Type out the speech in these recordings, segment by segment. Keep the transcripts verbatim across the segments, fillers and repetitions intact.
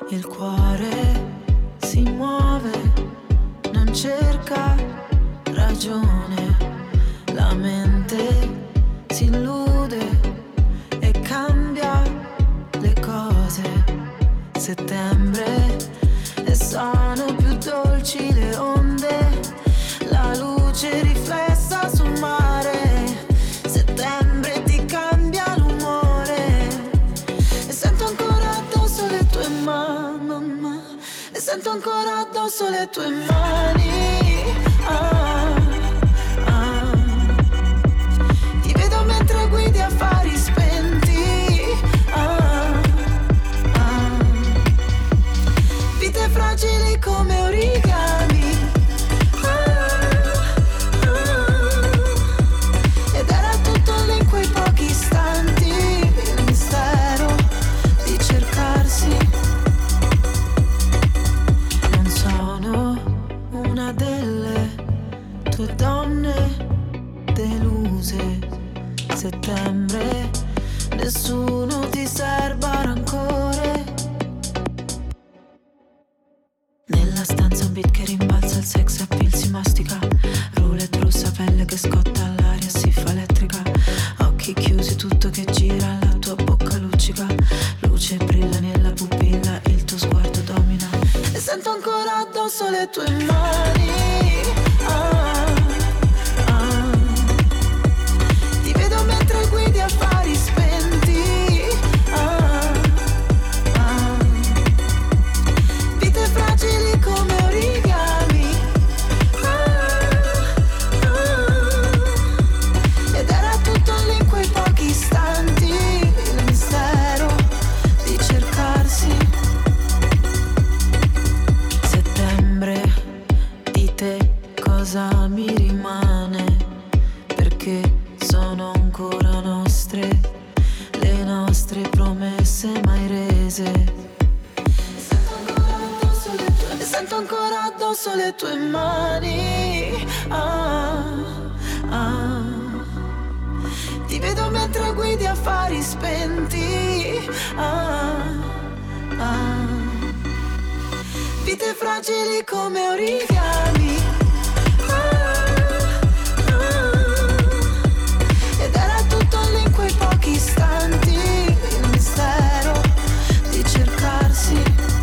Il cuore si muove, non cerca ragione, la mente si illude e cambia le cose. Settembre e sono più dolci le onde, la luce riflessa sul mare. Settembre ti cambia l'umore e sento ancora addosso le tue mani, e sento ancora addosso le tue mani. Ah, ah. Ti vedo mentre guidi affari spenti. Ah, ah. Vite fragili come origami. Ah, ah. Ed era tutto lì in quei pochi istanti, il mistero di cercarsi. Non sono una delle tue donne deluse. Settembre, nessuno ti serba rancore. Nella stanza un beat che rimbalza, il sex appeal si mastica. Roulette rossa, pelle che scotta, all'aria si fa elettrica. Occhi chiusi, tutto che gira, la tua bocca luccica. Luce brilla nella pupilla, il tuo sguardo domina. E sento ancora addosso le tue mani. Ah, ah. Ti vedo mentre guidi affari spenti. Ah, ah. Vite fragili come origami. Ah, ah. Ed era tutto lì in quei pochi istanti, il mistero di cercarsi. Settembre, di te cosa mi rimane? Perché sono ancora nostre le nostre promesse mai rese. Sento ancora addosso le tue, sento ancora addosso le tue mani. Ah, ah. Ti vedo mentre guidi affari spenti. Ah, ah. Vite fragili come origami. Ah, ah. Ed era tutto lì in quei pochi istanti, il mistero di cercarsi.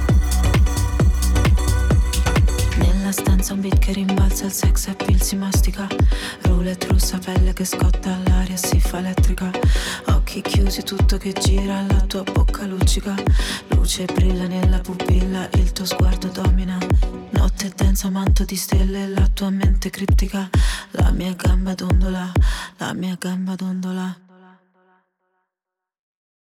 Nella stanza un beat che rimbalza, il sex appeal si mastica. Roulette rossa, pelle che scotta, all'aria si fa elettrica. Occhi chiusi, tutto che gira, la tua bocca luccica. Luce brilla nella pupilla, il tuo sguardo domina. Notte densa, manto di stelle, la tua mente criptica. La mia gamba dondola, la mia gamba dondola.